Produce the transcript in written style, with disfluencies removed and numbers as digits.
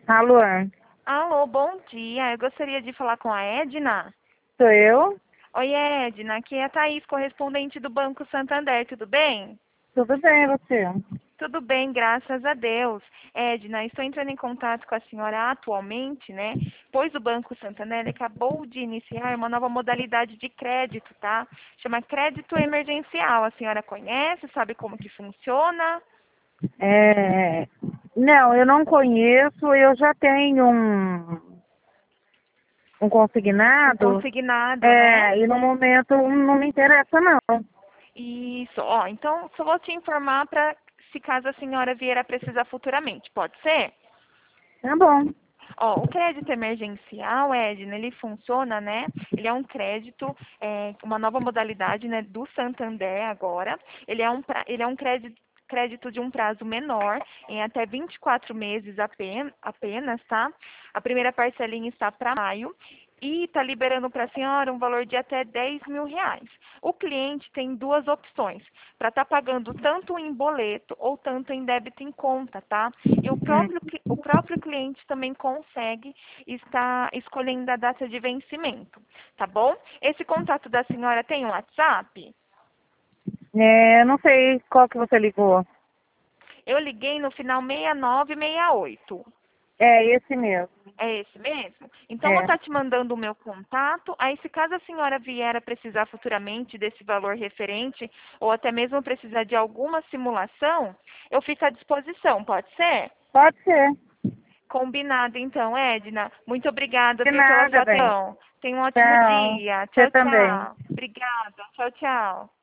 Alô, Alô, bom dia. Eu gostaria de falar com a Edna. sou eu? Oi, Edna. Aqui é a Thaís, correspondente do Banco Santander. Tudo bem? Tudo bem, e você? Tudo bem, graças a Deus. Edna, estou entrando em contato com a senhora atualmente, né? Pois o Banco Santander acabou de iniciar uma nova modalidade de crédito, tá? Chama crédito emergencial. A senhora conhece? Sabe como que funciona? É... Não, eu não conheço, eu já tenho um Um consignado, consignado, né? e no momento não me interessa não. Isso, ó, então só vou te informar para se caso a senhora vier a precisar futuramente, pode ser? Tá bom. Ó, o crédito emergencial, Edna, ele funciona, né? Ele é um crédito, uma nova modalidade, né, do Santander agora. Ele é um crédito de um prazo menor, em até 24 meses apenas, tá? A primeira parcelinha está para maio e está liberando para a senhora um valor de até R$ 10.000. O cliente tem duas opções, para estar pagando tanto em boleto ou tanto em débito em conta, tá? E Hum. o próprio cliente também consegue estar escolhendo a data de vencimento, tá bom? Esse contato da senhora tem um WhatsApp? Não sei qual que você ligou. Eu liguei no final 6968. É esse mesmo. É esse mesmo? Então, vou É. estar te mandando o meu contato. Aí, se caso a senhora vier a precisar futuramente desse valor referente, ou até mesmo precisar de alguma simulação, eu fico à disposição, pode ser? Pode ser. Combinado, então, Edna. Muito obrigada, De viu, pela nada, sua bem. atenção. Tenha um ótimo Tchau. dia. Você Tchau, também. tchau. Obrigada. Tchau, tchau.